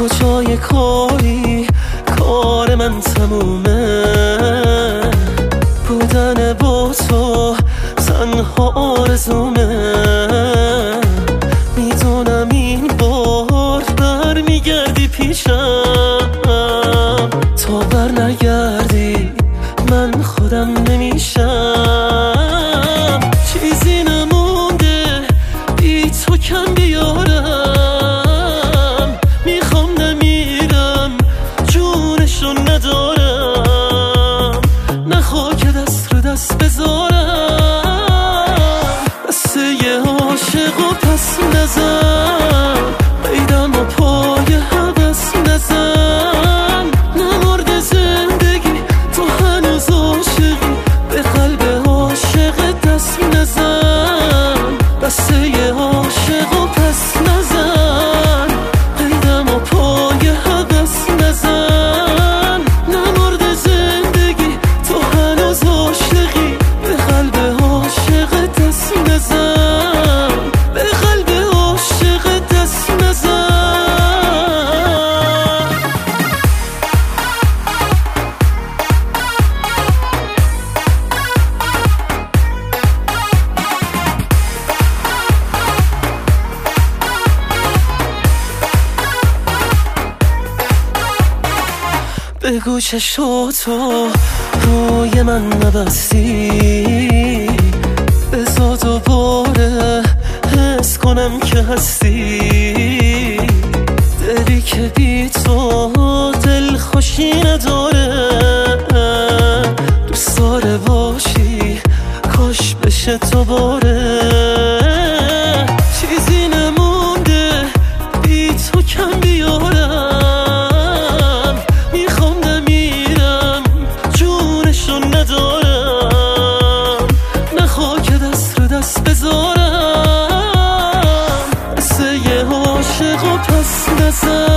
کجای کاری کار من تمومه، بودن با تو تنها آرزومه. میدونم این بار برمیگردی پیشم، تا بر نگردی من خودم نمیشم. چیزی نمونده بی تو کم بیارم، میخوام نمیرم جونشو ندارم، نه خاک دست رو دست بذارم. دسته یه عاشق و پس نزن، قیدم و پای حوث نزن. نمرد زندگی تو هنوز عاشقی، به قلب عاشق دست نزن. دسته یه عاشق و پس نزن، قیدم و پای حوث نزن. نمرد زندگی تو هنوز عاشقی، به قلب عاشق دست نزن، به قلب عاشق دست نزن. بگو چشاتو روی من نبستی، بذار دوباره حس کنم که هستی. دلی که بی تو دل خوشی نداره، دوست داره باشی کاش بشه دوباره. چیزی نمونده بی تو کم بیارم، میخوام نمیرم جونشو ندارم، نه خاک دست رو دست بذارم. دسته یه عاشق و پس نزن.